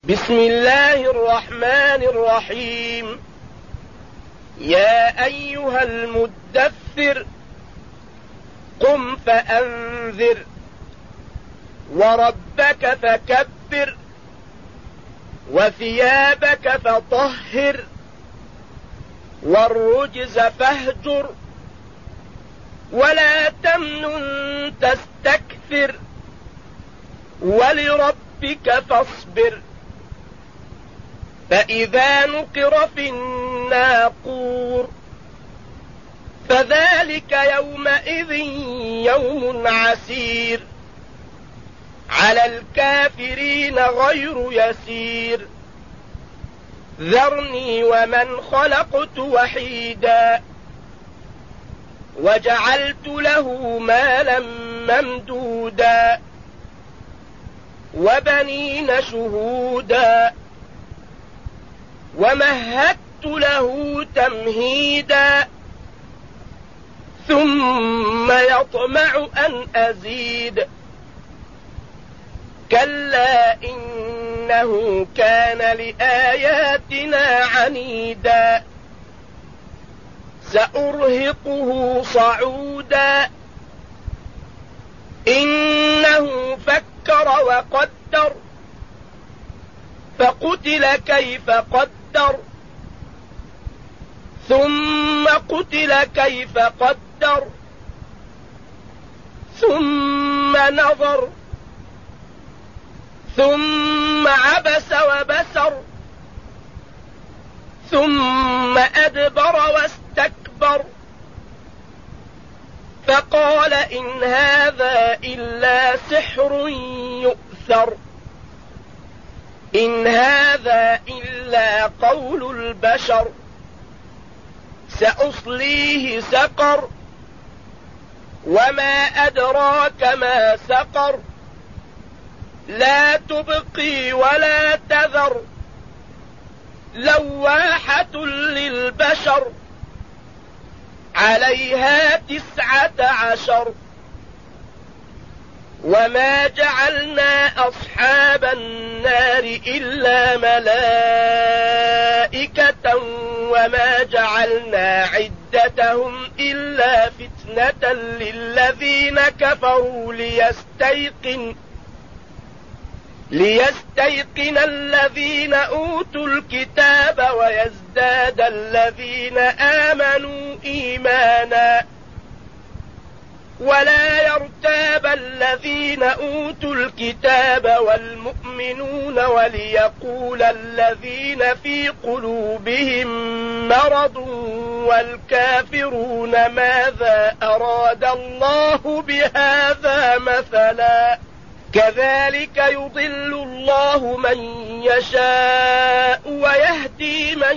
بسم الله الرحمن الرحيم. يا أيها المدثر قم فأنذر وربك فكبر وثيابك فطهر والرجز فاهجر ولا تمنن تستكثر ولربك فاصبر. فإذا نقر في الناقور فذلك يومئذ يوم عسير على الكافرين غير يسير. ذرني ومن خلقت وحيدا وجعلت له مالا ممدودا وبنين شهودا ومهدت له تمهيدا ثم يطمع أن أزيد. كلا إنه كان لآياتنا عنيدا سأرهقه صعودا. إنه فكر وقدر فقتل كيف قدر ثم قتل كيف قدر ثم نظر ثم عبس وبسر ثم أدبر واستكبر فقال إن هذا إلا سحر يؤثر إن هذا إلا قول البشر سأصليه سقر وما أدراك ما سقر لا تبقي ولا تذر لواحة للبشر عليها 19. وما جعلنا أصحاب النار إلا ملائكة وما جعلنا عدتهم إلا فتنة للذين كفروا ليستيقن الذين أوتوا الكتاب ويزداد الذين آمنوا إيمانا ولا يرتاب الذين أوتوا الكتاب والمؤمنون وليقول الذين في قلوبهم مرض والكافرون ماذا أراد الله بهذا مثلا كذلك يضل الله من يشاء ويهدي من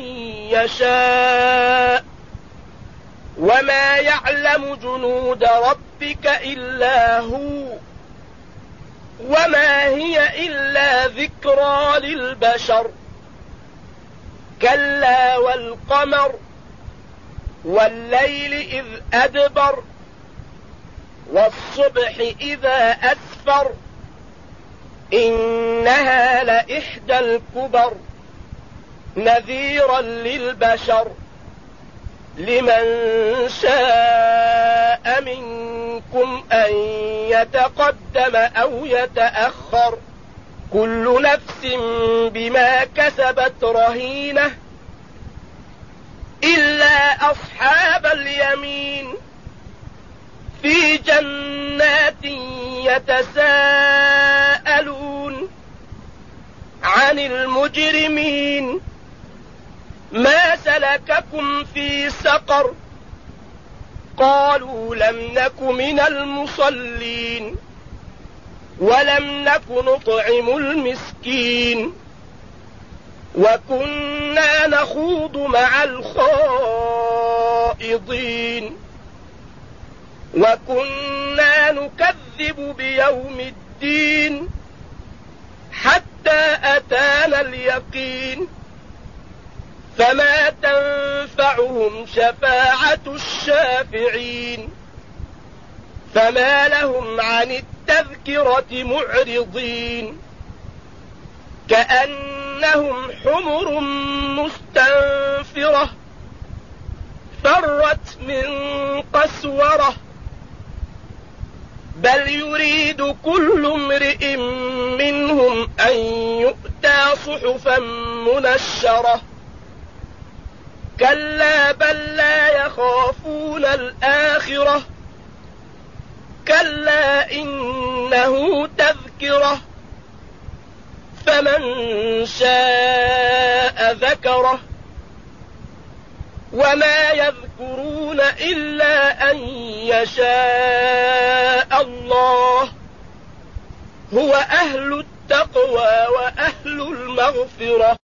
يشاء وما يعلم جنود ربك إلا هو وما هي إلا ذكرى للبشر. كلا والقمر والليل إذ أدبر والصبح إذا أسفر إنها لإحدى الكبر نذيرا للبشر لمن شاء منكم أن يتقدم أو يتأخر كل نفس بما كسبت رهينة إلا أصحاب اليمين في جنات يتساءلون عن المجرمين ما سلككم في سقر قالوا لم نك من المصلين ولم نك نطعم المسكين وكنا نخوض مع الخائضين وكنا نكذب بيوم الدين حتى أتانا اليقين فما تنفعهم شفاعة الشافعين فما لهم عن التذكرة معرضين كأنهم حمر مستنفرة فرت من قسورة بل يريد كل امرئ منهم أن يؤتى صحفا منشرة كلا بل لا يخافون الآخرة كلا إنه تذكرة فمن شاء ذكره وما يذكرون إلا أن يشاء الله هو أهل التقوى وأهل المغفرة.